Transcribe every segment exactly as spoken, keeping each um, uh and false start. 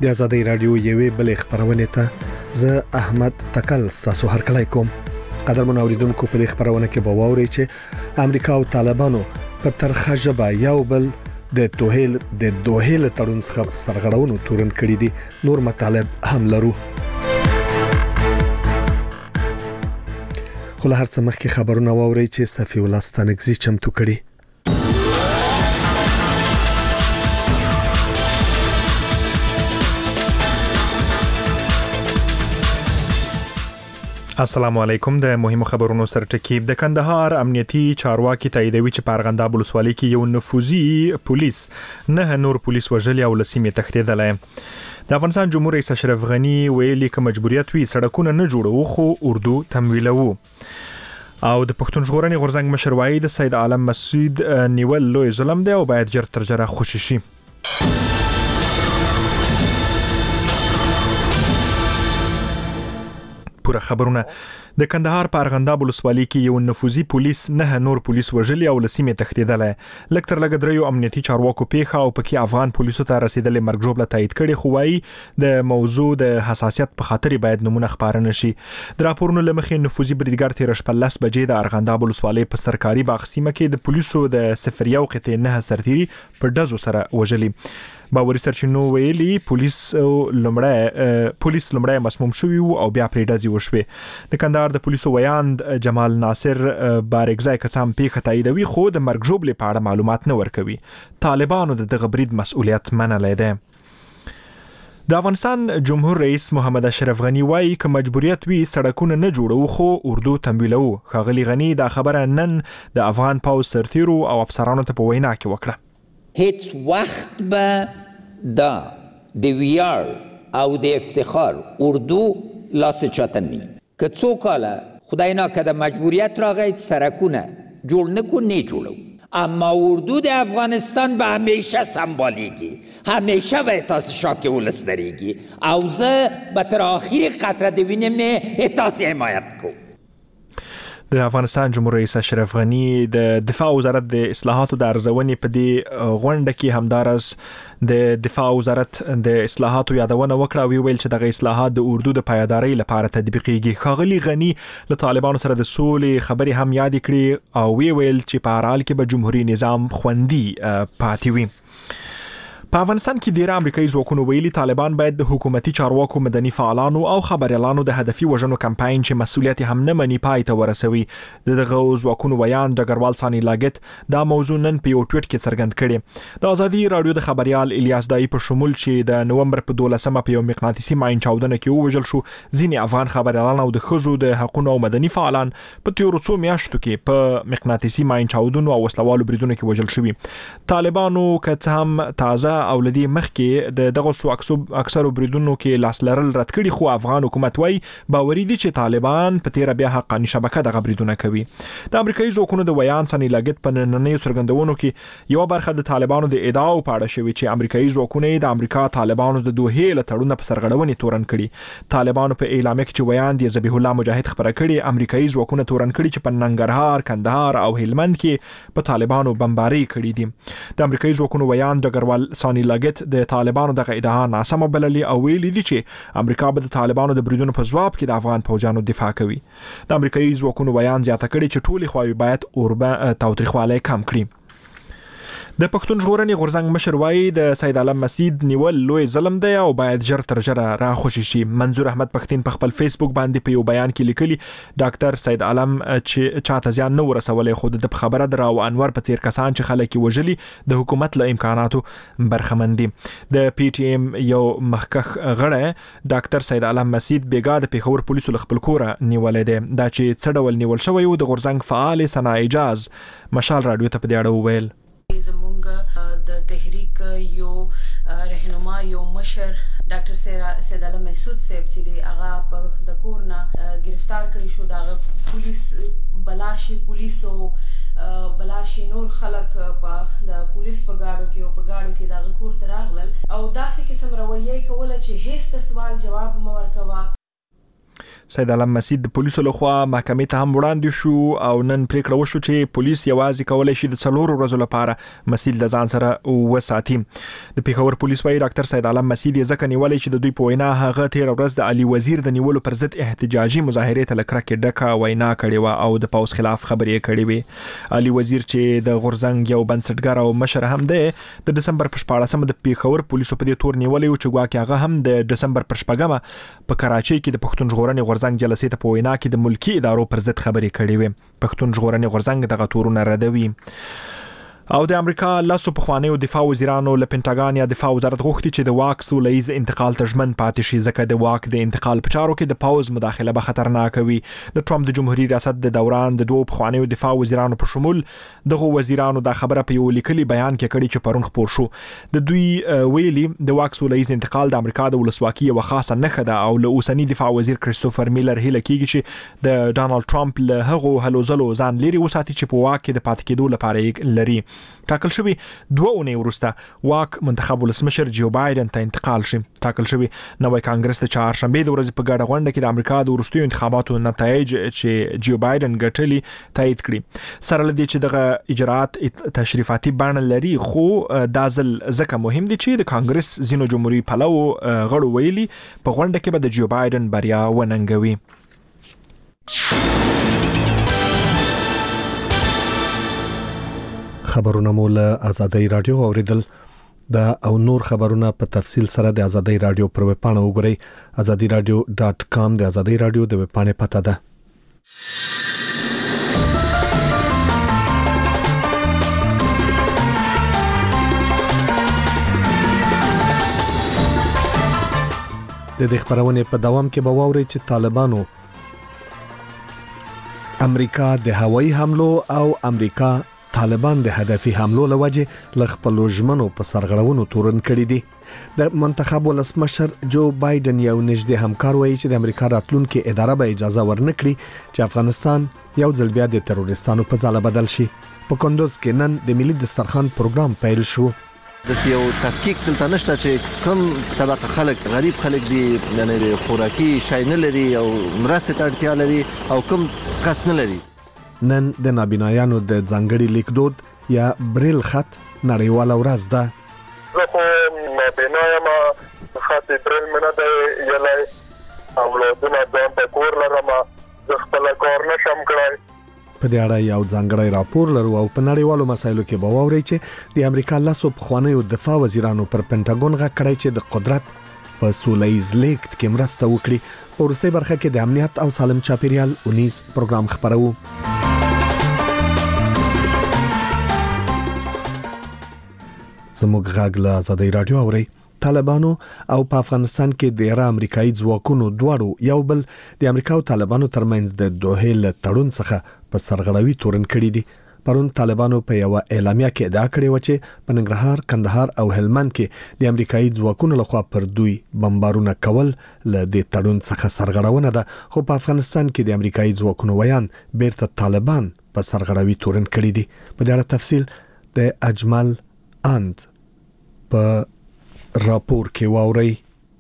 د آزادۍ رادیو یوې بلې خبرونه ته زه احمد تکل تاسو هرکلی کوم. قدرمن اوریدونکو په دې خبرونه کې به واورئ چې امریکا او طالبانو په ترخه ژبه یو بل د توهیل د دوهیل تړون څخه سرغړونو تورن کړي دي. نور مطالب هم لرو. خو له هر څه مخکې خبرونه واورئ چې صفی الله ستانکزي چمتو کړي. السلام علیکم. د مهمو خبرونو سرټکی. د کندهار امنیتي چارواکي تاییدوي چې په ارغنداب ولسوالۍ کې یو نفوذي پولیس نه نور پولیس وژلي او لسیمه تښتیدلی. د افغانستان جمهور رئیس اشرف غنی ویلي چې مجبوریت وي سړکونه نه جوړو خو اردو تمویلوو. او د پښتون ژغورنې غورځنګ مشر وایي د سید عالم مسعود نیول لوی ظلم دی او باید جر تر جره خوشي شي. پوره خبرونه. د کندهار په ارغنداب ولسوالۍ کې یو نفوذي پولیس نه نور پولیس وژلي او لسیمه تښتیدلی. لکتر لګ دریو امنیتي چارواکو پیښه او پکې افغان پولیسو ته رسیدلې مرګ ژوبله تایید کړي، خو وايي د موضوع د حساسیت په خاطر باید نمونه خبره نشي. د راپورونو لمخې نفوذي بریدګر تیر شپه لس بجې د ارغنداب ولسوالۍ په سرکاري باغ سیمه کې د پولیسو د صفر یو قطعه نه سرتيري په ډزو سره وژلي. باوري سرچینو ویلي پولیس لمړی پولیس لمړی مسموم شوی او بیا پرې ډزې وشوې. د کندهار د پولیسو ویاند جمال ناصر بارګزای کسان پیښه تاییدوي خو د مرګ ژوبلې په اړه معلومات نه ورکوي. طالبانو د دغه برید مسؤلیت منلی دی. د افغانستان جمهور رئیس محمد اشرف غنی وایي که مجبوریت وي سړکونه نه جوړو خو اردو تمویلوو. ښاغلي غنی دا خبره نن د افغان پوځ سرتیرو او افسرانو ته په وینا کې وکړه. هیڅ وخت به دا د ویار او د افتخار اردو لاس چاته نی که څو کاله خدای ناکرده مجبوریت راغی سرکونه جوړ نکو نه جوړو، اما اردو د افغانستان به همیشه سمبالیگی، همیشه به احساس شاک ولس دریگی او زه به تر آخر قطره د وینې مې احساس حمایت کو. د افغانستان جمهور رئیس اشرف غنی د دفاع وزارت د اصلاحاتو د ارزونې په دې غونډه کې همدارس د دفاع وزارت د اصلاحاتو یادونه وکړه او ویل چې دغه اصلاحات د اردو د پایدارۍ لپاره تطبیقیږي. ښاغلي غنی له طالبانو سره د سولې خبرې هم یاد کړې او ویل چې په هر حال کې به جمهوریت نظام خوندي پاتې وي. په افغانستان کې ډیر امریکایي ځواکونو ویلي طالبان باید د حکومتي چارواکو، مدني فعالانو او خبريالانو د هدفي وژنو کمپاین چې مسؤلیت هم نه مني پای ته ورسوي. دغه ځواکونو ویان ډګروال ثاني لاګت دا موضوع نن په یو ټویټ کې څرګند کړي. د آزادي رادیو د خبريال الیاس دای په شمول چې د نومبر په دولسمه په یو مقناطیسي ماین چاودنه کې وژل شو، ځینې افغان خبريالان او د ښځو د حقوقو او مدني فعالان په تیرو څو میاشتو کې په مقناطیسي ماین چاودنو او وسلوالو بریدونو کې وژل شوي. طالبانو که څه هم تازه او لدی مخکې د دغه سو اکثر بریدونو کې لاس لرل رد کړي، خو افغان حکومت وايي باوري دي چې طالبان په تیر بیا حقاني شبکه دغه بریدونه کوي. د امریکایي ځواکونو د ویان ثاني لاګت په نننۍ څرګندونو کې یو برخه د طالبانو د ادعاو په اړه شوی چې امریکایي ځواکونه د امریکا طالبانو د دوه له تړون په سرغړونې تورن کړي. طالبانو په اعلامیه کې چې ویان د ذبیح الله مجاهد خبره کړي امریکایي ځواکونه تورن کړي چې په ننګرهار، کندهار او هلمند کې په طالبانو بمباري کړي دي. د امریکایي ځواکونو ویان ډګروال ثاني لاګت د طالبانو دغه ادعا ناسمه بللي او ویلي دي چې امریکا به د طالبانو د بریدونو په ځواب کې د افغان فوجانو دفاع کوي. د امریکایي ځواکونو بیان زیاته کړي چې ټولې خواوې باید اوربه تاوتریخوالی کم کړي. د پښتون ژغورنې غورځنګ مشر وایي د سید عالم مسعود نیول لوی ظلم دی او باید جر تر جره راخوشي شي. منظور احمد پښتين په خپل فیسبوک باندې په یو بیان کې لیکلي ډاکټر سید عالم چې چاته ځان نه ورسولې خو د خبره درو انور په تیر کسان چې خلک وژلي د حکومت له امکاناتو برخمندي. د پی ټی ایم یو مخکخ غړی ډاکټر سید عالم مسعود بیګا د پیښور پولیسو له خپل کوره نیولې دی. دا چې څه ډول نیول شوی و د غورځنګ فعال ثنا اجاز مشال رادیو ته په دې اړه وویل. زمونږ د تحریک یو رهنما یو مشر ډاکټر سید عالم مسعود صاحب چې دی هغه په د کورنا گرفتار کړی شو. دغه پولیس بلاشي پولیسو بلاشي نور خلک په د پولیس په گاډو کې او په گاډو کې دغه کور ته راغلل او داسې قسم رویه کوله چې هیڅ سوال جواب مو ورکوه. سید علم مسید د پولیسو لخوا محکمې ته هم وړاندې شو او نن پریکړه وشو چې پولیس یوازې کولای شي د څلورو ورځو لپاره مسید د ځان سره وساتي. د پیښور پولیس وايي ډاکټر سید علم مسید یې ځکه نیولای چې د دوی په وینا هغه تیر ورځ د علي وزیر د نیولو پر ضد احتجاجي مظاهره ته لکرکه ډکه وینا کړې و او د پاوس خلاف خبرې کړې وي. علي وزیر چې د غورزنګ یو بنسټګر او مشر هم دی د دسمبر په شپاړسمه د پیښور پولیسو په دې تور نیولې و چې ګواکې هغه هم د دسمبر پر شپږمه په کراچۍ کې د پښتون ژغورنې غورزنګ جلسې ته په وینا کې د ملکی ادارو پر ضد خبرې کړې وي. پښتون ژغورنې غورزنګ دغه تورونه ردوي. او د امریکا لاسو په خوانیو دفاع وزیرانو له پینټاګان یا دفاع وزارت غوښتي چې د واک سولهییز انتقال ته ژمن پاتې شي ځکه د واک د انتقال په چارو کې د پاوز مداخله به خطرناکه وي. د ټرمپ د جمهوریت ریاست د دوران د دوه په خوانیو دفاع وزیرانو په شمول دغه وزیرانو د خبره په یو لیکلي بیان کې کړي چې پرون خبر شو. د دوی ویلي د واک سولهییز انتقال د امریکا د ولسواکۍ یو خاصه نښه ده او له اوسنی دفاع وزیر کریستوفر میلر هیله کیږي چې د ډانلډ ټرمپ له هغو هلو ځلو ځان لري وساتي چې په واک کې د پاتې کېدو لپاره لري. ټاکل شوی دوه اونۍ وروسته واک منتخب ولسمشر جو بایدن ته انتقال شي. ټاکل شوی نوی کانګرس د چهارشنبه د ورځې په ګډه غونډه کې د امریکا د وروستیو انتخاباتو نتایج چې جو بایدن ګټلي تایید کړي. سره لدی چې دغه اجرات تشریفاتي بڼه لري خو دا ځل ځکه مهم دي چې د کانګرس ځینو جمهوریت پلو غړو ویلي په غونډه کې به د جو بایدن بریا وننګوي. خبرونه مو له آزادۍ رادیو اوریدل. دا او نور خبرونه په تفصیل سره د آزادۍ رادیو پر ویب پاڼه وګورئ آزادۍ رادیو ډاټ کام د آزادۍ رادیو د ویب پاڼې پته ده. د دې خبرونه په دوام کې به واورئ چې طالبانو امریکا د هوایي حملو او امریکا طالبان د هدفي حملو لوجه لخپل ژمنو په سرغړونو تورن کړی دي. د منتخب ولسمشر جو بایدن یو نږدې همکار وایي چې د امریکا راتلونکو اداره به اجازه ورنکړي چې افغانستان یو ځل بیا د تروریستانو په ځاله بدل شي. په کندوز کې نن د ملي دسترخوان پروګرام پیل شو. د یو تفکیک دلته نشته چې کوم طبقه خلک غریب خلک دي یعنی د خوراکي شای نه لري او مرسته ته اړتیا لري او کوم کس نه لري. نن د نابینایانو د ځانګړي لیکدود یا بریل خط نړیواله ورځ ده. زه خو نابینایم خط بریل مې نه دی یلی اولادونه ځان ته کور لرم زه خپله کار نشم کړی. په دې اړه یو ځانګړی راپور لرو او په نړیوالو مسایلو کې به واورئ چې د امریکا لاسو پخوانیو دفاع وزیرانو پر پینټاګون غږ کړی چې د قدرت په سولهییز لیکت کې مرسته وکړي. په وروستۍ برخه کې د امنیت او سالم چاپیریال اونیز پروګرام خبرو. زموږ غږ له آزادۍ رادیو اورئ. طالبانو او په افغانستان کې د ایران امریکایي ځواکونو دواړو یو بل د امریکا او طالبانو ترمنځ د دوحې له تړون څخه په سرغړوي تورن کړي دي. پرون طالبانو په یو اعلامیه کې ادعا کړې و چې په ننګرهار، کندهار او هلمند کې د امریکایي ځواکونو لخوا پر دوی بمبارونه کول له دې تړون څخه سرغړونه ده. خو په افغانستان کې د امریکایي ځواکونو ویان بیرته طالبان په سرغړوي تورن کړي دي. په دې اړه تفصیل د اجمل اند په راپور کې واوري.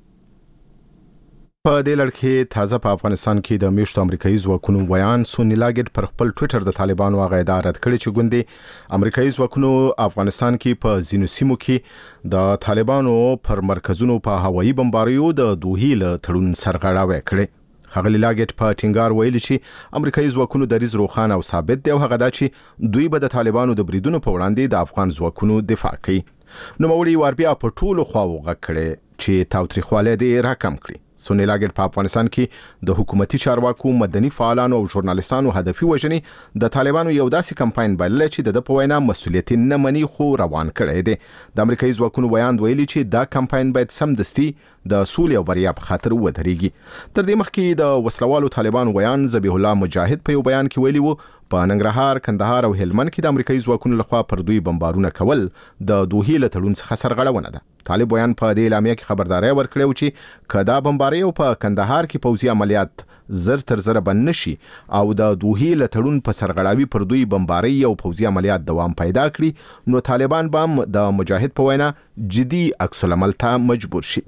په دې لړ کې تازه په افغانستان کې د میشتو امریکایي ځواکونو ویان سونی لاګټ پر خپل ټوئیټر د طالبانو هغه ادعا رد کړې چې ګوندې امریکایي ځواکونو افغانستان کې په ځینو سیمو کې د طالبانو پر مرکزونو په هوایي بمباریو د دوحې له تړون سرغړاوی کړې. ښاغلي لاګټ په ټینګار ویلي چې امریکایي ځواکونو دریځ روښانه او ثابت دی او هغه دا چې دوی به د طالبانو د بریدونو په وړاندې د افغان ځواکونو دفاع کوي. نوموړي واربیا په ټولو خواو غږ کړی چې تاوتریخوالی دې راکم کړي. سونی لاګټ په افغانستان کې د حکومتي چارواکو، مدني فعالانو او ژورنالستانو هدفي وژنې د طالبانو یو داسې کمپاین بللی چې د په وینا مسؤلیت نه مني خو روان کړی دی. د امریکایي ځواکونو ویان ویلي چې دا کمپاین باید سمدستي د سولې او بریا په خاطر ودرېږي. تر دې مخکې د وسلوالو طالبانو ویان ذبیح الله مجاهد په یو بیان کې ویلي وو په ننګرهار، کندهار او هلمند کې د امریکایي ځواکونو لخوا پر دوی بمبارونه کول د دوحې له تړون څخه سرغړونه ده. طالب ویان په دې اعلامیه کې خبرداري ورکړې چې کدا بمباری او په کندهار کې پوځي عملیات زر تر زر بند نشي او د دوحې له تړون په سرغړاوي پر دوی بمباری او پوځي عملیات دوام پیدا کړي نو طالبان به د مجاهد په وینا جدي عکس العمل ته مجبور شي.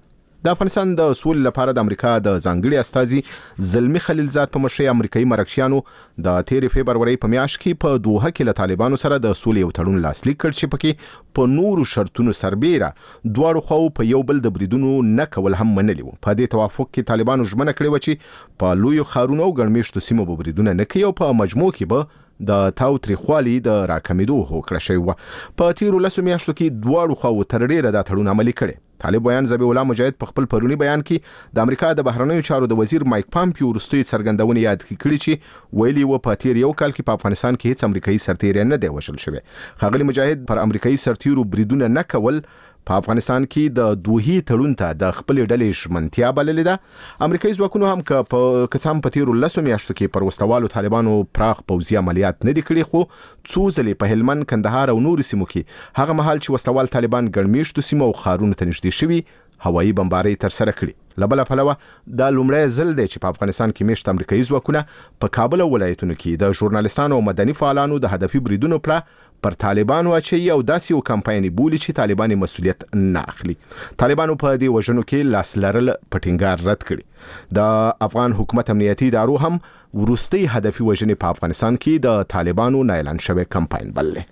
د افغانستان د سولې لپاره د امریکا د ځانګړي استازي زلمی خلیلزاد په مشرۍ امریکایي مرکشیانو د تیر فبرवरी په میاشت کې په دوحه کې له طالبانو سره د سولې یو تړون لاسلیک کړ چې پکې په نورو شرطونو سربېره دواړو خواو په یو بل د بریدونو نه کول هم منلي وو. په دې توافق کې طالبانو ژمنه کړې و چې په لویو ښارونو او ګڼمېشتو سیمو به بریدونه نه کوي او په مجموع کې به د تاوتریخوالي د راکمېدو هوکړه شوې وه. په تیرو لسو میاشتو کې دواړو خواو تر ډېره دا تړون عملي کړی. طالب ویان ذبیح الله مجاهد په خپل پرونی بیان کې د امریکا د بهرنیو چارو د وزیر مایک پامپیو وروستۍ څرګندونې یاد کړې چې ویلي و په تیر یو کال کې په افغانستان کې هیڅ امریکایي سرتیری نه دی وژل شوی. ښاغلي مجاهد پر امریکایي سرتیرو بریدونه نه کول په افغانستان کې د دوحې تړون ته د خپلې ډلې ژمنتیا بللې ده. امریکایي ځواکونو هم که په کڅام په تیرو لسو میاشتو کې پر وسلوالو طالبانو پراخ پوځي عملیات نه دي کړي، خو څو ځلې په هلمند، کندهار او نورو سیمو کې هغه مهال چې وسلوال طالبان ګڼمېشتو سیمو او ښارونو ته نږدې شوي هوایي بمبارۍ ترسره کړي. له بله پلوه دا لومړی ځل دی چې په افغانستان کې میشت امریکایي ځواکونه په کابل او ولایتونو کې د ژورنالستانو او مدني فعالانو د هدفي بریدونو پړه پر طالبانو اچوي او داسې یو کمپاین بولي چې طالبان مسؤلیت نه اخلي. طالبانو په دې وژنو کې لاس لرل په ټینګار رد کړي. د افغان حکومت امنیتي ادارو هم وروستۍ هدفي وژنې په افغانستان کې د طالبانو نه اعلان شوی کمپاین بللې.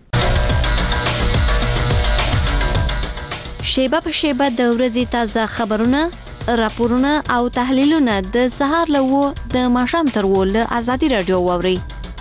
شیبه په شیبه د ورځې تازه خبرونه، راپورونه او تحلیلونه د سهار له و د ماښام تر و له ازادي رادیو واورئ.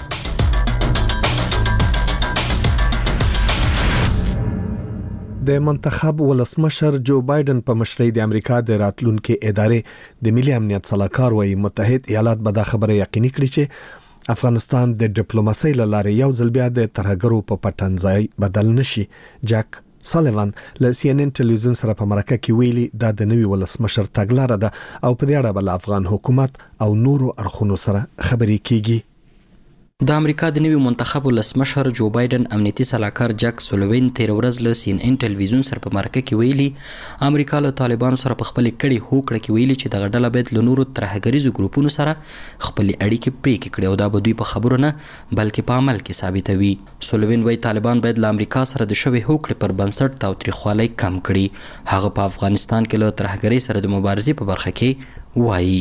د منتخب ولسمشر جو بایدن په مشرۍ د امریکا د راتلونکو ادارې د ملي امنیت صلاحکار وایي متحد ایالات به دا خبره یقیني کړي چې افغانستان د ډیپلوماسۍ له لارې یو ځل بیا د ترهګرو په پټنځای بدل نشي. جک سالیوان له سی ان ان ټلویزیون سره په مرکه کې ویلي دا د نوي ولسمشر تګلاره ده او په دې اړه بل افغان حکومت او نورو اړخونو سره خبرې کیږي. د امریکا د نوي منتخب ولسمشر جو بایدن امنیتي صلاحکار جک سولوین تیر ورځ له سی ان ان ټلویزیون سره په مرکه کې ویلي امریکا له طالبانو سره په خپل کړي هوکړه کې ویلي چې دغه ډله باید له نورو ترهګریزو ګروپونو سره خپل اړیکې پرې کړي او دا به دوی په خبرو نه بلکې په عمل کې ثابتوي. سولوین وايي طالبان باید له امریکا سره د شوی هوکړې پر بنسټ تاوتریخوالی کم کړي. هغه په افغانستان کې له ترهګرۍ سره د مبارزې په برخه کې وایي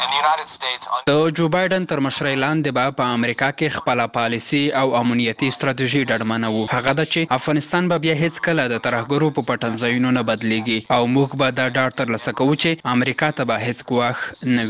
د جو بایدن تر مشرۍ لاندې به په امریکا کې خپل پالیسي او امنیتي ستراتیژي ډډمنه وو. هغه د چې افغانستان به بیا هیڅ کله د ترهګرو په پټنځایونو نه بدلیږي او موږ به دا ډاډ ترلاسه کوو چې امریکا ته به هیڅ ګواښ نه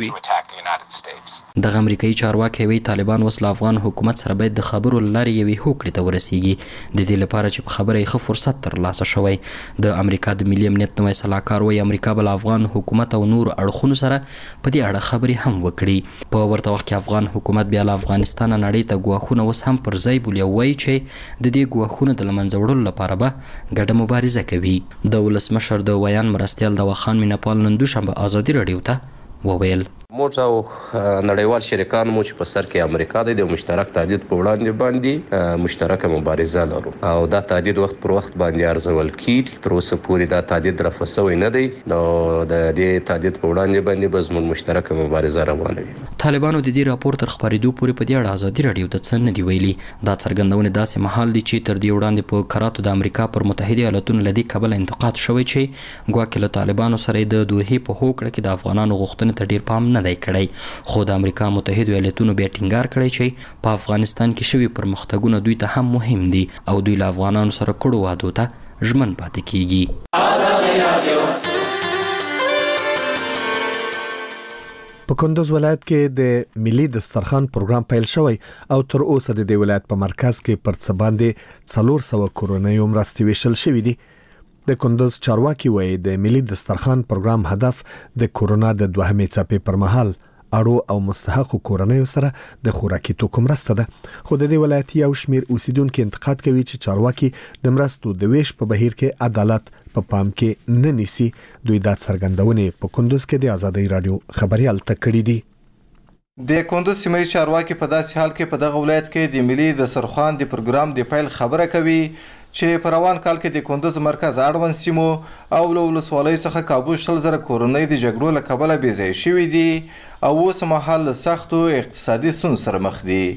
وي. دغه امریکایي چارواکي وایي طالبان اوس له افغان حکومت سره باید د خبرو لارې یوې هوکړې ته ورسیږي د دې لپاره چې په خبره یې ښه فرصت ترلاسه شوی. د امریکا د ملي امنیت نوی صلاحکار وایي امریکا به له افغان حکومت او نورو اړخونو سره په دې اړه خبرې هم وکړي. په ورته وخت کې افغان حکومت بیا له افغانستان نړۍ ته ګواښونه اوس هم پر ځای بولي او وایي چې د دې ګواښونو د له منځه وړلو لپاره به ګډه مبارزه کوي. د ولسمشر د ویان مرستیال دواخان میناپال نن دوشنبه ازادي رادیو ته وویل موږ او نړیوال شریکان مو چې په سر کې امریکا د مشترک تهدید په وړاندې باندې مشترکه مبارزه لرو او دا تهدید وخت پر وخت باندې ارزول کیږي. تر اوسه پورې دا تهدید رفع شوی نه دی نو د دې تهدید په وړاندې باندې به زموږ مشترکه مبارزه روانه وي. طالبانو د دې راپور تر خبرېدو پورې په دې اړه ازادي رادیو ته څه نه دی ویلي. دا څرګندونه داسې مهال دي چې تر دې وړاندې په کراتو د امریکا پر متحده ایالاتونو له دې کبله انتقاد شوی چې ګواکې له طالبانو سره د دوحې په هوکړه کې د افغانانو غوښتنې ته ډیر پام نه دی کړی. خو د امریکا متحده ایالاتونو بیا ټینګار کړی چې په افغانستان کې شوي پرمختګونه دوی ته هم مهم دي او دوی له افغانانو سره کړو وعدو ته ژمن پاتې کیږي. په کندوز ولایت کې د ملي دسترخوان پروګرام پیل شوی او تر اوسه د دې ولایت په مرکز کې پر څه باندې څلور سوه کورنۍ مرستې ویشل شوې دي. د کندوز چارواکي وایي د ملي دسترخوان پروګرام هدف د کورونا د دوهمې څپې پر مهال اړو او مستحقو کورنیو سره د خوراکي توکو مرسته ده. خو د دې ولایت یو شمیر اوسیدونکو انتقاد کوي چې چارواکي د مرستو د ویش په بهیر کې عدالت په پام کې نه نیسي. دوی دا څرګندونه په کندوز کې د ازادي رادیو خبريال تکړی دي. د کندوز سیمې چارواکي په داسې حال کې په دغه ولایت کې د ملي دسترخوان د پروګرام د پیل خبره کوي چې په روان کال کې د کندوز مرکز اړوند سیمو او له ولسوالیو څخه کابو شل زره کورنۍ د جګړو له کبله بې ځایه شوي دي او اوس مهال له سختو اقتصادي ستونزو سره مخ دي.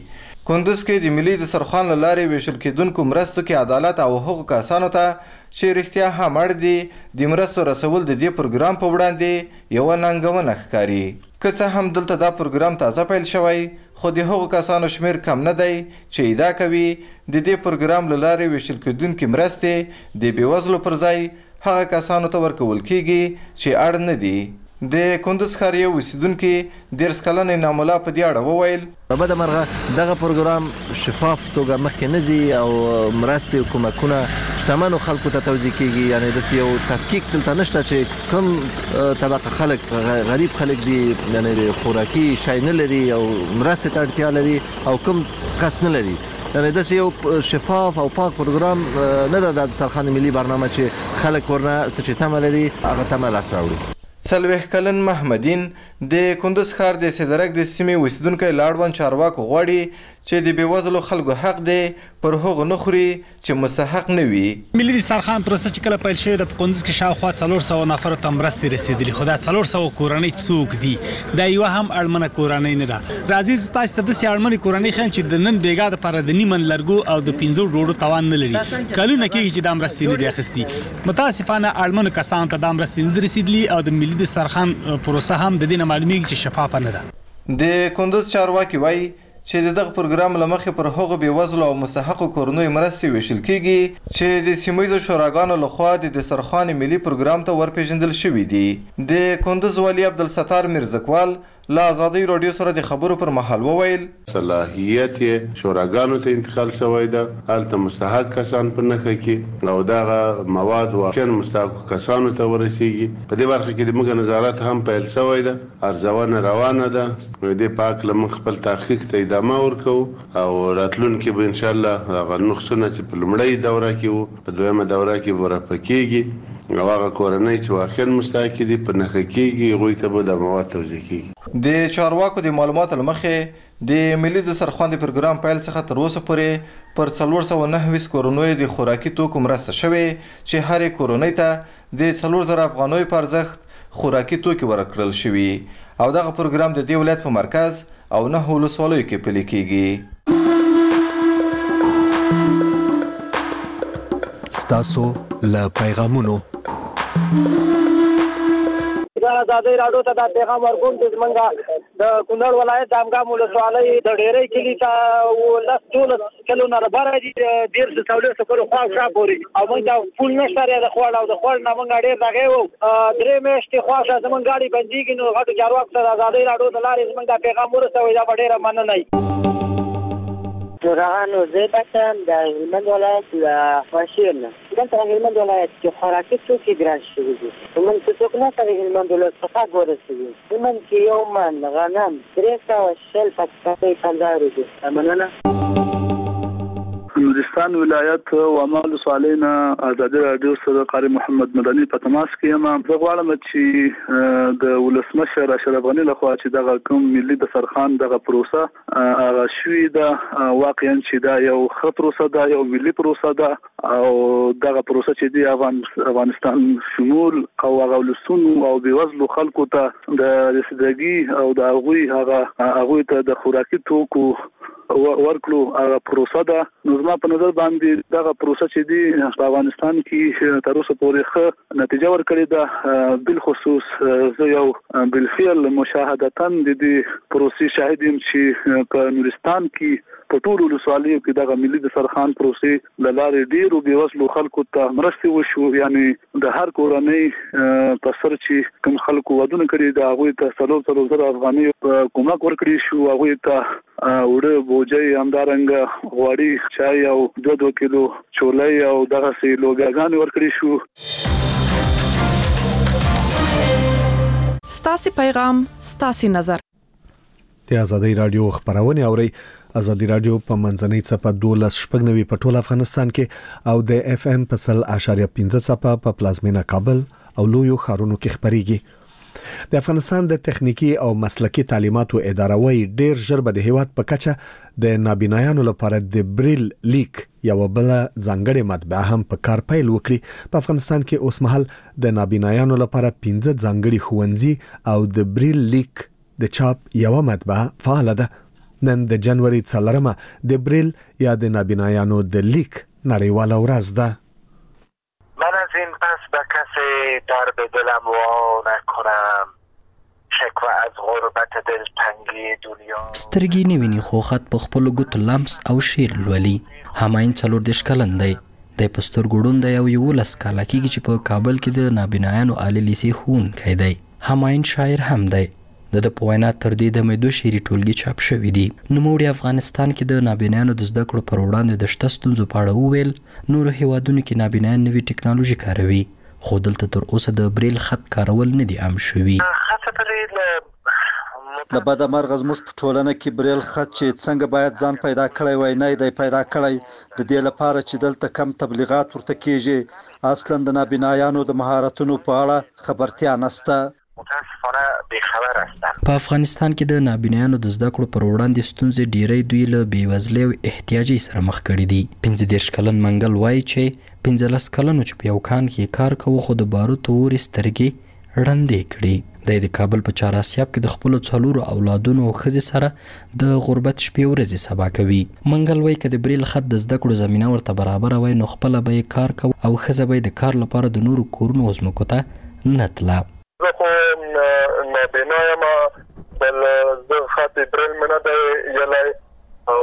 کندوز کې د ملي دسترخوان له لارې ویشل کېدونکو مرستو کې عدالت او حقوق کسانو ته چې رښتیا هم اړ دي د مرستو رسول د دې پروګرام په وړاندې یوه ننګونه ښکاري. که څه هم دلته دا پروګرام تازه پیل شوی خو د هغو کسانو شمیر کم نه دی چې ادعا کوي د دې پروګرام له لارې ویشل کېدونکې مرستې د بېوزلو پر ځای هغه کسانو ته ورکول کیږي چې اړ نه دي. د کندوز ښار یو اوسیدونکي دېرش کلنې ناملا په دې اړه وویل په بده مرغه دغه پروګرام شفاف توګه مخکې نه ځي او مرستې او کومکونه شتمنو خلکو ته توزیع کیږي. یعنی داسې یو تفکیک دلته نشته چې کوم طبقه خلک غریب خلک دي یعنی د خوراکي شی نه لري او مرستې ته اړتیا لري او کوم کس نه لري. یعنی داسې یو شفاف او پاک پروګرام نه ده د دسترخوان ملي برنامه چې خلک ورنه څه چې تمه لري هغه تمه لاسته راوړي. څلوېښت کلن محمدین د کندوز ښار د سدرک د سیمې اوسیدونکی له اړوند چارواکو غواړي چې د بېوزلو خلکو حق دی پر هغو نه خوري چې مستحق نه وي. ملي دسترخوان پروسه چې کله پیل شوې ده په کندوز کې شاوخوا څلور سوه نفرو ته مرستې رسېدلي خو دا څلور سوه کورنۍ څوک دي؟ دا یوه هم اړمنه کورنۍ نه ده. راځئ زه تاسو ته داسې اړمنې کورنۍ ښیم چې د نن بېګا دپاره د نیمن لرګو او د پنځو ډوډو توان نه لري. کلونه کېږي چې دا مرستې نه دي اخیستي. متاسفانه اړمنو کسانو ته دا مرستې نه دي رسېدلي او د ملي دسترخوان پروسه هم د دې نه معلومیږي چې شفافه نه ده. د کندوز چارواکي وایي چې د دغه پروګرام له مخې پر هغو بېوزلو او مستحقو کورنیو مرستې ویشل کیږي چې د سیمه ییزو شوراګانو لخوا د دسترخوان ملي پروګرام ته ورپېژندل شوي دي. د کندوز والي عبدالستار میرزکوال له ازادۍ راډیو سره د خبرو پر مهال وویل صلاحیت یې شوراګانو ته انتقال شوی ده. هلته مستحق کسان په نښه کې او دغه مواد واقعا مستحقو کسانو ته ورسیږي. په دې برخه کې د موږ نظارت هم پیل شوی ده. ارزونه روانه ده. دې په هکله موږ خپل تحقیق ته ادامه ورکوو او راتلونکي به انشاءالله هغه نقصونه چې په لومړۍ دوره کې وو په دویمه دوره کې به رفع کېږي او هغه کورنۍ چې واقعا مستحق دي په نښه کېږي هغوی ته به د مواد توزیع کېږي. د چارواکو د معلوماتو له مخې د ملي دسترخوان د پروګرام پیل څخه تر اوسه پورې پر څلور سوه نهه ویشت کورنیو د خوراکي توکو مرسته شوې چې هرې کورنۍ ته د څلور زره افغانیو په ارزښت خوراکي توکي ورکړل شوي او دغه پروګرام د دې ولایت په مرکز او نهه ولسوالیو کې پلي کیږي. ستاسو له پیغامونو دا ازادۍ راډیو ته دا پیغام ورکوم چې زمونږ د کونړ ولایت د امګام ولسوالۍ د ډېرۍ کلي ته لس دولس کلونه رابره دي دېرش څلوېښت کلو خوا شا پورې او موږ ته پول نشته دی د خوړ او د خوړ نه موږ ډېر دغې وو درې میاشتې خوا شا زمونږ ګاډي بندېږي نو غټو چارواکو ته د ازادۍ راډیو د لارې زمونږ دا پیغام ورسوئ دا به ډېره مننه وي. جرعانو زه بچم در هلمند ولایت و ماشین دلته هلمند ولایت کې خوراکي توکي ګران شوي دي. من څه څوک نه کوي هلمند ولایت څخه ورسوي. هلمند کې یو من غنم درې سوه شل پکې پنځه روپۍ. مننه. نورستان ولایت و اعمال صالحینا ازادي راډیو سره قاری محمد مدني په تماس کې یم. زه غواړم چې د ولسمشر اشرف غني لخوا چې دغه کوم ملي دسترخوان دغه پروسه هغه شوې ده واقعا چې دا یو ښه پروسه ده یو ملي پروسه ده او دغه پروسه چې دی افغانستان شمول او هغه ولسونو او بېوزلو خلکو ته د رسیدګي او د هغوی هغه هغوی ته د خوراکي توکو ورکړو هغه پروسه ده. نو زما په نظر باندې دغه پروسه چې دی په افغانستان کې تر اوسه پورې ښه نتیجه ورکړې ده. بالخصوص زه یو بالفعل مشاهدتاً د دې پروسې شاهد یم چې په نورستان کې په ټولو ولسوالیو کې دغه ملي دسترخوان پروسې له لارې ډېرو بېوزلو خلکو ته مرستې وشو. یعنې د هر کورنۍ په سر چې کوم خلکو ودونه کړي د هغوی ته څلور څلور زره افغانۍ کومک ورکړي شو. هغوی ته وړه بوجۍ همدارنګه غوړي چای او دوه دوه کیلو چولۍ او دغسې لوګیاګانې ورکړي شو. ستاسې پیغام ستاسې نظر. د ازادۍ راډیو خبرونه اوري. ازادي راډیو په منځنۍ څپه دولس شپږ نوي په ټول افغانستان کې او د اف ام په سل اشاریه پنځه څپه په پلازمینه کابل او لویو ښارونو کې خبريږي. د افغانستان د تخنیکی او مسلکی تعلیماتو اداره وایي ډیر ژر به د هیواد په کچه د نابینایانو لپاره د بریل لیک یو بل ځانګړي مطبعه هم په کار پیل وکړي. په افغانستان کې اوس مهال د نابینایانو لپاره پنځه ځانګړي ښوونځي او د بریل لیک د چاپ یو مطبعه فعال ده. نن د جنوري څلورمه د بریل یا د نابینایانو د لیک نړیواله ورځ ده. من از این پس به کسی در به دلم وا نکنم شکوه از غربت دلتنگی دنیا. سترګې نه ویني خو خط په خپل ګوتو لمس او شعر لولي. هماین څلور دیش کلن دی. د پستر ګډون دی او یولس کاله کېږي چې په کابل کې د نابینایانو عالی لیسې ښوونکی دی. هماین شاعر هم دی. د د په وینا تر دې دمې دوه شعري ټولګې چاپ شوي دي. نوموړي افغانستان کې د نابینایانو د زده کړو پر وړاندې د شته ستونزو په اړه وویل. نورو هیوادونو کې نابینایان نوي ټکنالوژي کاروي خو دلته تر اوسه د بریل خط کارول نه دي عام شوي. د بده مرغه زموږ په ټولنه کې بریل خط چې څنګه باید ځان پیدا کړی وای نه دی پیدا کړی. د دې لپاره چې دلته کم تبلیغات ورته کېږي. اصلا د نابینایانو د مهارتونو په اړه خبرتیا نشته. متاسفانه بیخبر هستن. په افغانستان کې د نابینایانو د زده کړو پر وړاندې ستونزې ډیری دوی له بېوزلۍ او احتیاجۍ سره مخ کړي دي. پنځه دېرش کلن منګل وایي چې پنځلس کلنو چې په یو کان کې کار کوو خو د باروتو اورې سترګې ړندې کړي. د د کابل په چار اسیاب کې د خپلو څلورو اولادونو او ښځې سره د غربت شپې ورځې سبا کوي. منګل وایي که د بریل خط د زده کړو زمینه ورته برابره وای نو خپله به یې کار کوو او ښځه به یې د کار لپاره د نورو کورونو او ځمکو ته نه تله. زه خو نابینا یم بل زه خط بریل مې نه دی یلی او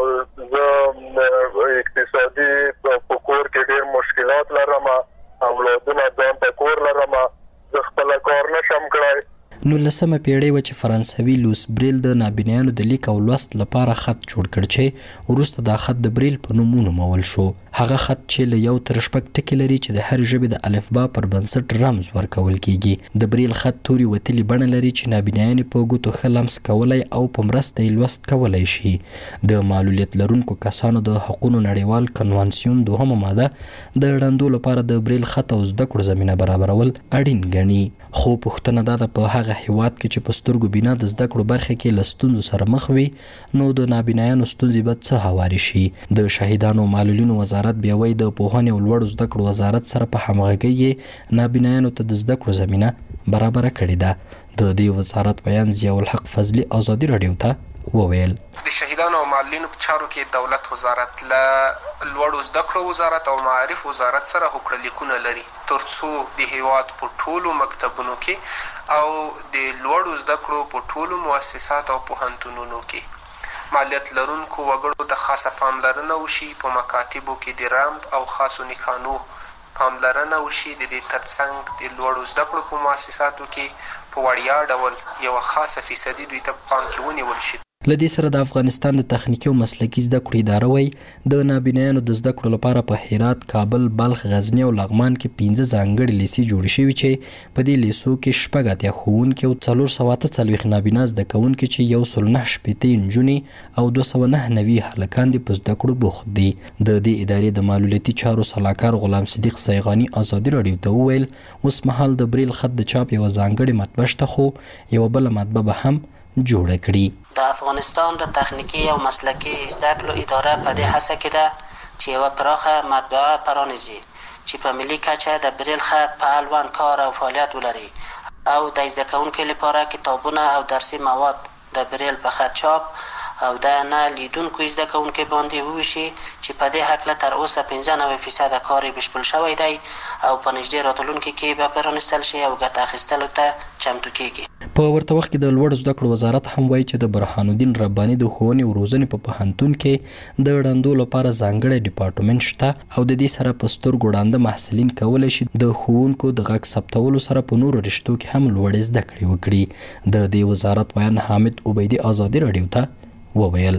زه اقتصادي په کور کې ډېر مشکلات لرم. اولادونه ځان ته کور لرم. زه خپله کار نشم کړی. نولسمه پیړۍ وه چې فرانسوي لوس بریل د نابینایانو د لیک او لوست لپاره خط جوړ کړ چې وروسته دا خط د بریل په نوم ونومول شو. هغه خط چې له یو تر شپږ ټکي لري چې د هر ژبې د الفبا پر بنسټ رمز ورکول کیږي. د بریل خط توري وتلي بڼه لري چې نابینایان په ګوتو ښه لمس کولی او په مرسته یې لوست کولی شي. د معلولیت لرونکو کسانو د حقونو نړیوال کنوانسیون دوهمه ماده د ړندو لپاره د بریل خط او زده کړو زمینه برابرول اړین ګڼي. خو پوښتنه دا ده په هغه هیواد کې چې په سترګو بینا د زده کړو برخه کې له ستونزو سره مخ وي نو د نابینایانو ستونزې به څه هوارې شي. د شهیدانو او معلولینو وزارت بیا وایي د پوهنې او لوړو زده کړو وزارت سره په همغږۍ یې نابینایانو ته د زده کړو زمینه برابره کړې ده. د دې وزارت بیان ضیاء الحق فضلي ازادي راډیو ته وویل. د شهیدانو او معلولینو په چارو کې دولت وزارت له لوړو زده کړو وزارت او معارف وزارت سره هوکړه لیکونه لري ترڅو د هیواد په ټولو مکتبونو کې او د لوړو زده کړو په ټولو مؤسسات او پوهنتونونو کې مالیت لرونکو وګړو ته خاصه پاملرنه وشي. په مکاتبو کې د رمب او خاصو نښانو پاملرنه وشي. د دې ترڅنګ د لوړو زده کړو په مؤسساتو کې په وړیا ډول یوه خاصه فیصدي دوی ته پام کې ونیول شي. له دې سره د افغانستان د تخنیکي او مسلکي زده کړو اداره وایي د نابینایانو د زده کړو لپاره په هرات، کابل، بلخ، غزني او لغمان کې پنځه ځانګړي لیسې جوړې شوي چې په دې لیسو کې شپږ اتیا ښوونکي او څلور سوه اته څلوېښت نابینا زده کوونکي چې یو سل نه شپېته نجونې او دوه سوه نه نوي هلکان دې په زده کړو بوخت دي. د دې ادارې د معلولیتي چارو سلاکار غلام صدیق سیغاني ازادي راډیو ته وویل اوس مهال د بریل خط د چاپ یوه ځانګړې مطبع شته خو یوه بله مطبع به هم جوړه کړي. د افغانستان د تخنیکی او مسلکي زده کړو اداره په دې هڅه کې ده چې یوه پراخه مطبعه پرانیزي چې په ملي کچه د بریل خط په اړوند کار او فعالیت ولري او د زده کوونکو لپاره کتابونه او درسي مواد د بریل په خط چاپ او د نه لیدونکو زده کوونکو باندې وویشي چې په دې هکله تر اوسه پنځه نوي فیصده کار بشپړ شوی دی او په نږدې راتلونکي کې به پرانیستل شي او ګټه اخیستلو ته چمتو کیږي. په ورته وخت کې د لوړ زده کړو وزارت هم وایي چې د برهان الدین رباني د ښوونې او روزنې په پوهنتون کې د ړندو لپاره ځانګړی ډپارټمنټ شته او د دې سره په سترګو ړانده محصلین کولی شي د ښوونکو د غږ ثبتولو سره په نورو رشتو کې هم لوړې زده کړې وکړي. د دې وزارت بیان حامد عبیدي ازادي راډیو ته وویل.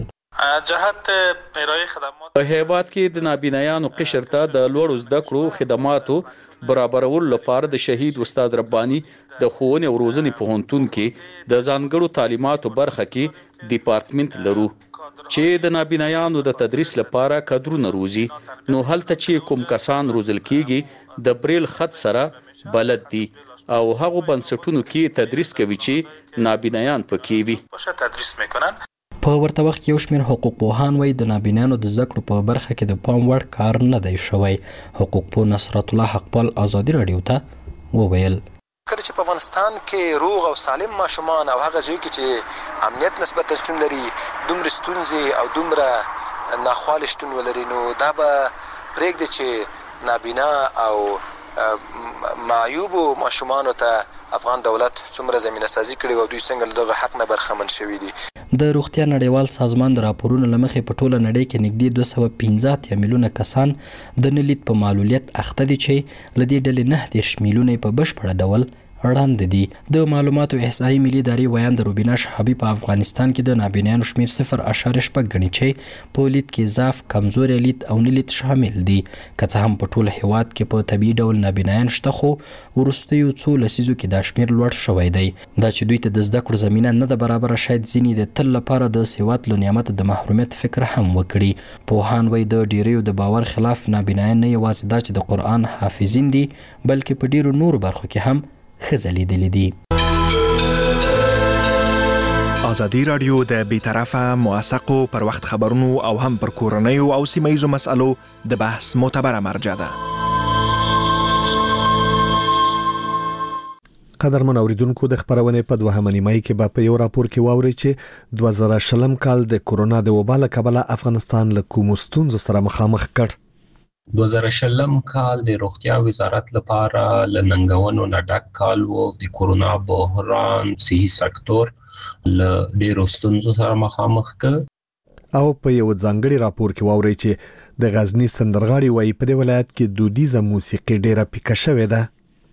جهت ارائه خدمات په هیواد کې د نابینایانو قشر ته د لوړو زده کړو خدماتو برابرولو لپاره د شهید استاد رباني د ښوونې او روزنې پوهنتون کې د ځانګړو تعلیماتو برخه کې ډپارټمنټ لرو چې د نابینایانو د تدریس لپاره کادرونه روزي. نو هلته چې کوم کسان روزل کیږي د بریل خط سره بلد دي او هغه بنسټونو کې تدریس کوي چې نابینایان پکې وي تدریس میکنن. په ورته وخت کې یو شمېر حقوق پوهان وایي د نابینانو د زده کړو په برخه کې د پام وړ کار نه دی شوی. حقوق پوه نصرت الله حقپال ازادي راډیو ته وویل. کله چې په افغانستان کې روغ او سالم ماشومان او هغه ځای کې چې امنیت نسبت شتون لري دومره ستونزې او دومره ناخوالې شتون ولري نو دا به پرېږدي چې نابینا او معیوب ماشومانو ته افغان دولت څومره زمینه سازي کړې او دوی څنګه له دغه حق نه برخمن شوي دي. د روغتیا نړیوال سازمان د راپورونو لمخې په ټوله نړۍ کې نږدې دوه سوه پنځه اتیا میلیونه کسان د نلید په معلولیت اخته دي چې له دې ډلې نه دېرش میلیونه په بشپړه ډول وړاندې دي. د معلوماتو احصایي ملي ادارې ویاند روبینا شهابي په افغانستان کې د نابینایانو شمیر صفر اعشاریه شپږ ګڼي چې په لید کې ضعف، کمزوري لید او نه لید شامل دي. که څه هم په ټول هیواد کې په طبیعي ډول نابینایان شته خو وروستیو څو لسیزو کې دا شمیر لوړ شوی دی. دا چې دوی ته د زده کړو زمینه نه ده برابره شاید ځینې د تل لپاره د سواد له نعمت د محرومیت فکر هم وکړي. پوهان وایي د ډیریو د باور خلاف نابینایان نه یوازې دا چې د قرآن حافظین دي بلکې په ډیرو نورو برخو کې هم خزلی دلی دی. ازادي رادیو د بیطرفه موثقو پر وخت خبرونو او هم پر کورنیو او سیمه‌ایزو مسالو د بحث معتبره مرجع ده. قدرمن اوریدونکو د خبرونه په دوهمه نیمه کې به په یو راپور کې واوري چې دوه زره شلم کال د کورونا د وبا له کبله افغانستان له کومو ستونزو سره مخامخ کړ. دوه زره شلم کال د روغتیا وزارت لپاره لننګونو نه ډک کال وو. د کورونا بحران صحي سکتور له ډیرو ستونزو سره مخامخ کړ. او په یو ځانګړي راپور کې واوري چې د غزنی سندرغاړي وایي په دې ولایت کې دودیزه موسیقي ډیره پیکه شوې ده.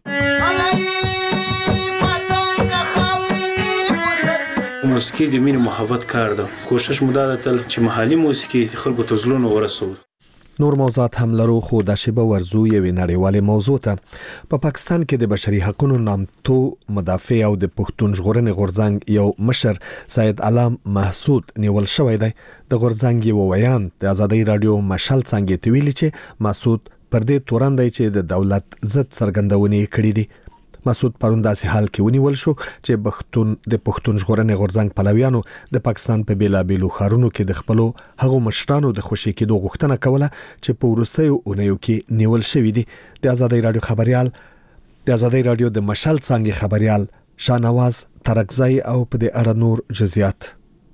موسیقي د مینې محبت کار ده. کوشش مو دا ده چې محلي موسیقي خلکو ته زړونه ورسوي. نور موضوعات هم لرو خو د شیبه ورزو یوې نړیوالې موضوع ته په پاکستان کې د بشري حقوقو نامتو مدافع او د پښتون ژغورنې غورځنګ یو مشر سید علام محسود نیول شوی دی. د غورځنګ یو ویان د ازادي رادیو مشال څنګه ته ویلي چې محسود پر دې تورن دی چې د دولت ضد څرګندونې کړې دي. مسعود پرون داسې حال کې ونیول شو چې پښتون د پښتون ژغورنې غورځنګ پلویانو د پاکستان په بیلابیلو ښارونو کې د خپلو هغو مشرانو د خوشي کېدو غوښتنه کوله چې په وروستیو اونیو کې نیول شوی دي. د ازادي رادیو خبريال د ازادي رادیو د مشال څنګه خبريال شانواز ترکزی او په دې اړه نور جزئیات.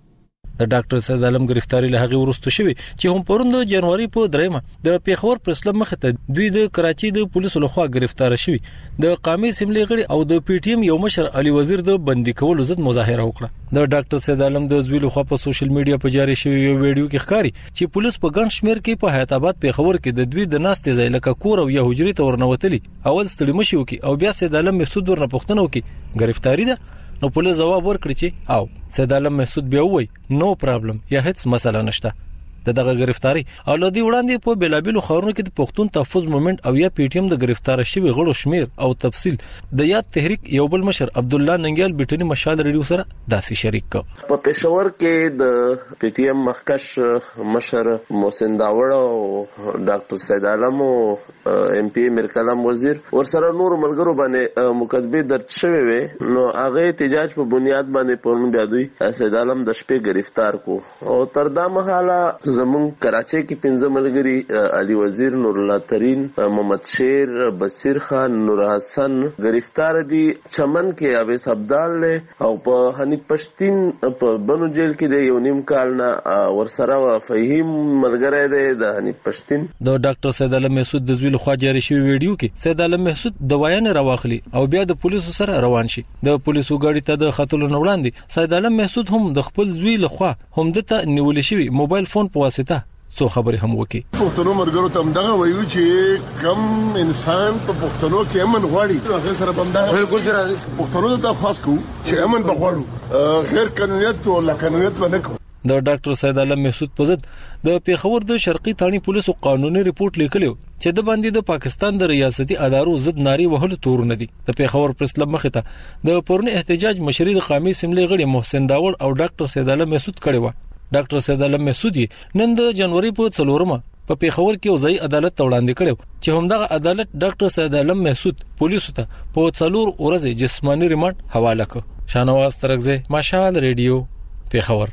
د ډاکټر سید عالم گرفتاری له هغه ورستو شوی چې هم پرون د جنوري په دریمه د پیښور پرسلم مخ ته دوی د کراچي د پولیسو لخوا گرفتار شوی. د قومي اسمبلی غړي او د پی ټی ایم یو مشر علي وزیر د بندي کولو ضد مظاهره وکړه. د ډاکټر سید عالم د زویل خو په سوشل میډیا په جاري شوی یو ویډیو کې ښکاري چې پولیس په ګڼ شمیر کې په حیات آباد پیښور کې د دوی د ناستې ځای لکه کور او یا حجرې ته ورنوتلی. اول ستړي مشي وکي او بیا سید عالم محسود ورنه پوښتنه وکي گرفتاری ده. نو پولیس جواب ورکړي چې او سید عالم محسود بیا وای نو پرابلم یا هیڅ مسله نشته. د دغه گرفتاری او لدی وړاندې په بیلابیلو خبرونو کې د پښتون تحفظ موومېنټ او یا پی ټی ایم د گرفتار شوی غړو شمیر او تفصیل د یاد تحریک یو بل مشر عبد الله ننګیال بیٹنی مشال ریډیو سره داسې شریک کو. په پېښور کې د پی ټی ایم مخکش مشر محسن داوړ او ډاکټر سید عالم او ایم پی میر کلام وزیر ور سره نور ملګرو باندې مقدمه درج شوی وي. نو هغه احتجاج په بنیاد باندې پرون بیا دوی سید عالم د شپې گرفتار کو او تر دا مهاله زمون کراچۍ کې پنځه ملګري علي وزیر، نور الله ترين، محمد شیر، بصیر خان، نور حسن گرفتار دي. چمن کې اویس عبدال له او په حنیف پښتین په بنو جیل کې د یو نیم کال نه ورسره فهیم ملګری دی د حنیف پښتین. د ډاکټر سید علم محسود د زویل خوا جاري شوی ویډیو کې سید علم محسود د وایان راوخلی او بیا د پولیسو سره روان شي. د پولیسو غاډي ته د خاتلو وړاندې سید علم محسود هم د خپل زویل خوا هم دته نیول شوی موبایل فون په واسطه څو خبرې هم وکي. پښتنو مرګرو ته دغه وایو چې کم انسان په پښتنو کې امن غواړي هغه سره بمدا بالکل سره پښتنو ته خاص کو چې امن بغواړو غیر قانونیت او لا قانونیت ونکو. د ډاکټر سید علم محسود په ضد د پیښور د شرقي تانی پولیسو قانوني ریپورت لیکلو چې د باندې د پاکستان د ریاستي ادارو ضد ناری وهلو تورونه دي. د پیښور پرس لب مخه ته د پرون احتجاج مشري د قومي اسمبلی غړي محسن داوړ او ډاکټر سید علم محسود کړي و. ډاکټر سید علم محسود نن د جنوري په څلورمه په پیښور کې وزای عدالت وړاندې کړو چې همدغه عدالت ډاکټر سید علم محسود پولیسو ته په څلور ورځې جسمانی ریماند حواله کړ. شانواز ترکزه مشال ریډیو پیښور.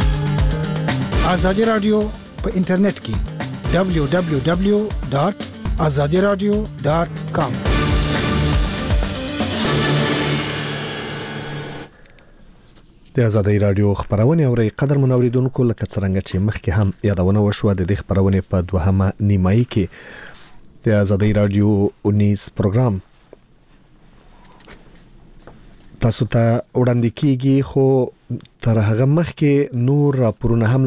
ازادي رادیو په انټرنیټ کې دبلیو دبلیو دبلیو ډاٹ azadi radio dot com. د آزادۍ رادیو خبرونه اوري قدر منوریدونکو لکه څنګه چې مخکې هم یادونه وشوه د دې خبرونه په دوهمه نیمایي کې د آزادۍ رادیو انیس پروګرام تاسو ته وړاندې کیږي خو تر هغه مخکې نور راپورونه هم